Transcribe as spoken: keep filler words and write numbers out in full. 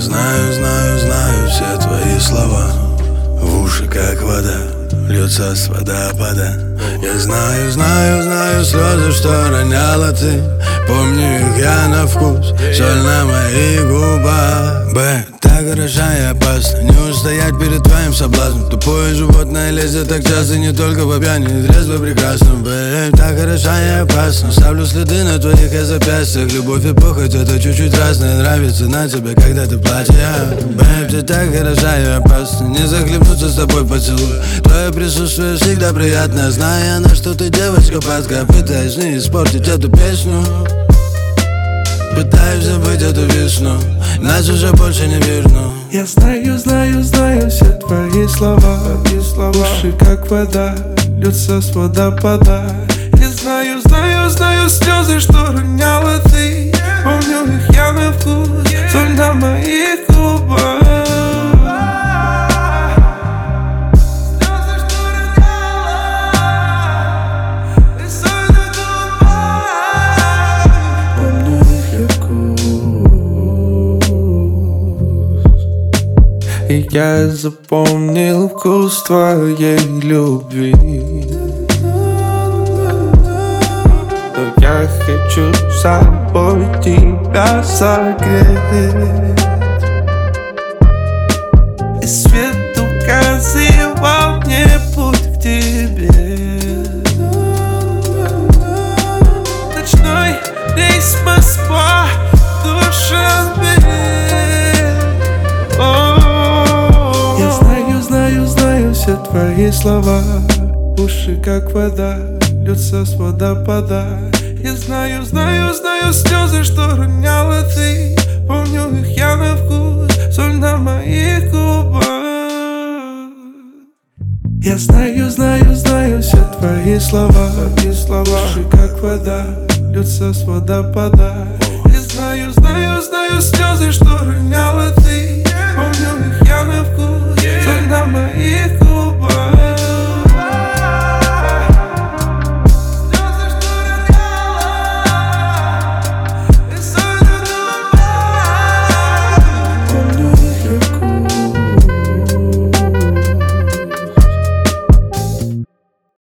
знаю, знаю, знаю все твои слова. В уши как вода льется с водопада. Я знаю, знаю, знаю слезы, что роняла ты. Помню их я на вкус, соль на моих губах. Б, так хороша и опасна, не устоять перед твоим соблазном. Тупое животное лезет так часто, не только по пьяни, трезво прекрасно. Б, так хороша и опасна, ставлю следы на твоих я запястьях. Любовь и похоть это чуть-чуть разное, нравится на тебе, когда ты плачешь. Б, ты так хороша и опасна, не захлебнуться с тобой поцелуй. Твое присутствие всегда приятно, зная, на что ты девочка падка. Пытаюсь не испортить эту песню, пытаюсь забыть эту весну, нас уже больше не верну. Я знаю, знаю, знаю все твои слова, уши как вода льются с водопада. Я знаю, знаю, знаю слезы, что роняла ты. Помню их я на вкус, соль на моих губах. И я запомнил вкус твоей любви. Но я хочу с собой тебя согреть. И свет указывал мне путь к тебе. Ночной рейс Москва, Душанбе. Все твои слова, уши как вода льются с водопада. Я знаю, знаю, знаю слезы, что роняла ты. Помню их я на вкус, соль на моих губах. Я знаю, знаю, знаю все твои слова, уши как вода льются с водопада. Я знаю, знаю, знаю слезы, что роняла ты.